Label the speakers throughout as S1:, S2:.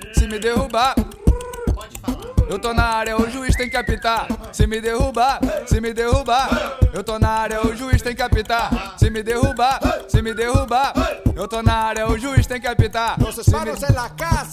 S1: se me derrubar. Eu tô na área, o juiz tem que apitar. Se me derrubar, se me derrubar. Eu tô na área, o juiz tem que apitar. Se me derrubar, se me derrubar. Eu tô na área, o juiz tem que apitar.
S2: Los hispanos en la casa.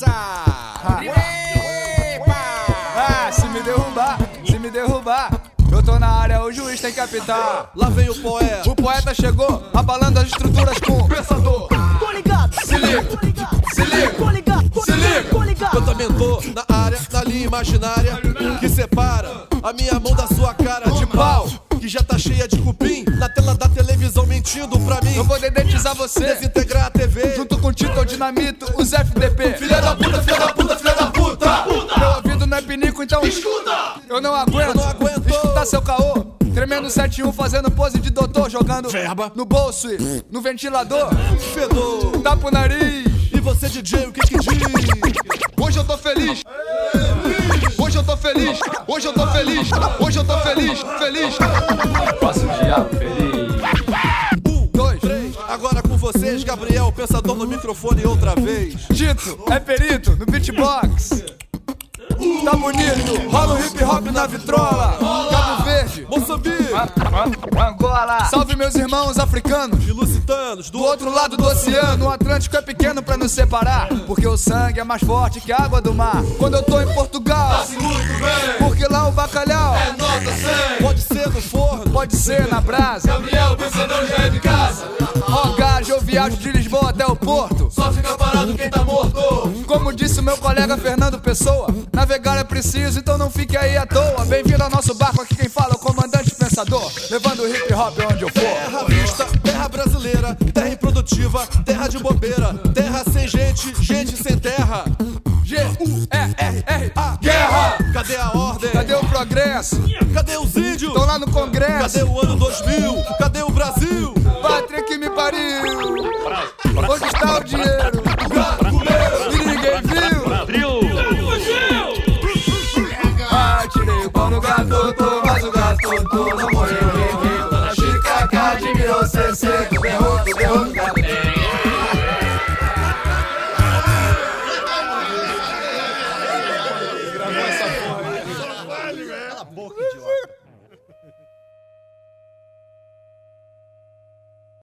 S1: Se me derrubar, se me derrubar. Eu tô na área, o juiz tem que apitar.
S3: Lá vem o poeta.
S1: O poeta chegou, abalando as estruturas com o pensador.
S4: Tô ligado,
S1: Se liga, se liga,
S4: tô ligado,
S1: se liga.
S4: tô ligado.
S3: Eu também tô na área, na linha imaginária que separa a minha mão da sua cara de pau, que já tá cheia de cupim na tela da televisão mentindo pra mim.
S1: Eu vou dedetizar você,
S3: Desintegrar a TV
S1: junto com Tito, Dinamito, os FDP.
S3: Filha da puta, filha da puta, filha da puta.
S1: Meu ouvido não é pinico, então
S3: Escuta!
S1: eu não aguento,
S3: Eu não aguento.
S1: escutar seu caô. Tremendo 7-1, fazendo pose de doutor, jogando
S3: Verba.
S1: no bolso e no ventilador.
S3: Fedor.
S1: Tapa o nariz.
S3: E você, DJ, o que que diz?
S1: Hoje eu tô feliz. Hoje eu tô feliz. Hoje eu tô feliz. Hoje eu tô feliz. Feliz.
S5: Faço o diabo feliz.
S1: 2.
S3: Agora com vocês, Gabriel, pensador no microfone outra vez.
S1: Tito é perito no beatbox. Tá bonito, rola o hip hop na vitrola. Cabo Verde,
S3: Moçambique,
S1: Angola. Salve meus irmãos africanos.
S3: e lusitanos
S1: Do outro lado do oceano, o Atlântico é pequeno pra nos separar. Porque o sangue é mais forte que a água do mar. Quando eu tô em Portugal, porque lá o bacalhau
S3: Pode ser no forno.
S1: pode ser na brasa.
S5: Gabriel, pensador já é de casa.
S1: Rogage, eu viajo de Lisboa até o Porto.
S5: Só fica parado quem tá morto.
S1: Como disse o meu colega Fernando Pessoa, navegar é preciso, então não fique aí à toa. Bem-vindo ao nosso barco, aqui quem fala é o comandante pensador, levando o hip hop onde eu for.
S3: Terra vista, terra brasileira, terra improdutiva, terra de bobeira, terra sem gente, gente sem terra.
S1: G-U-E-R-R-A.
S3: Guerra! Cadê a ordem?
S1: Cadê o progresso?
S3: Cadê os índios?
S1: Estão lá no Congresso.
S3: Cadê o ano 2000? Cadê o Brasil?
S1: Pátria que me pariu. Onde